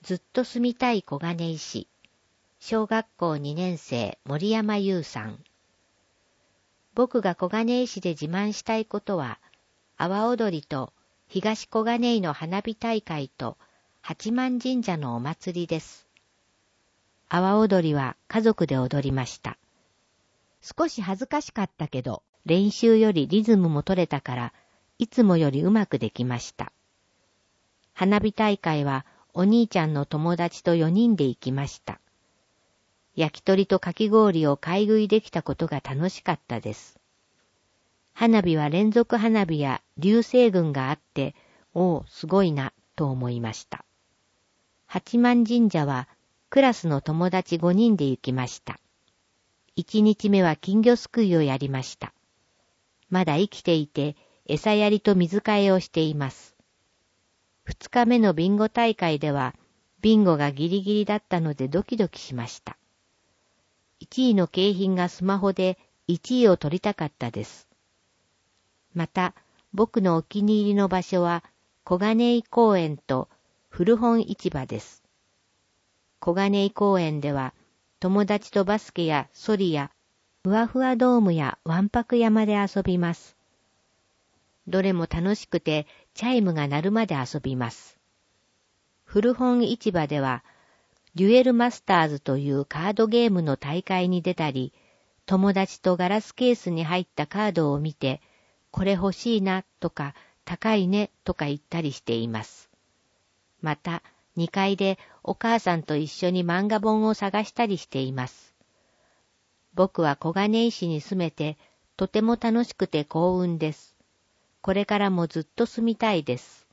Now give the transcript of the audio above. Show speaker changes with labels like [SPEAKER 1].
[SPEAKER 1] ずっと住みたい小金井市。小学校2年生森山優さん。僕が小金井市で自慢したいことは、阿波踊りと東小金井の花火大会と八幡神社のお祭りです。阿波踊りは家族で踊りました。少し恥ずかしかったけど、練習よりリズムも取れたから、いつもよりうまくできました。花火大会はお兄ちゃんの友達と4人で行きました。焼き鳥とかき氷を買い食いできたことが楽しかったです。花火は連続花火や流星群があって、おお、すごいな、と思いました。八幡神社はクラスの友達5人で行きました。1日目は金魚すくいをやりました。まだ生きていて、餌やりと水替えをしています。2日目のビンゴ大会では、ビンゴがギリギリだったのでドキドキしました。1位の景品がスマホで1位を取りたかったです。また、僕のお気に入りの場所は、小金井公園と古本市場です。小金井公園では、友達とバスケやソリや、ふわふわドームやわんぱく山で遊びます。どれも楽しくて、チャイムが鳴るまで遊びます。古本市場では、デュエルマスターズというカードゲームの大会に出たり、友達とガラスケースに入ったカードを見て、これ欲しいなとか高いねとか言ったりしています。また、2階でお母さんと一緒に漫画本を探したりしています。僕は小金井市に住めて、とても楽しくて幸運です。これからもずっと住みたいです。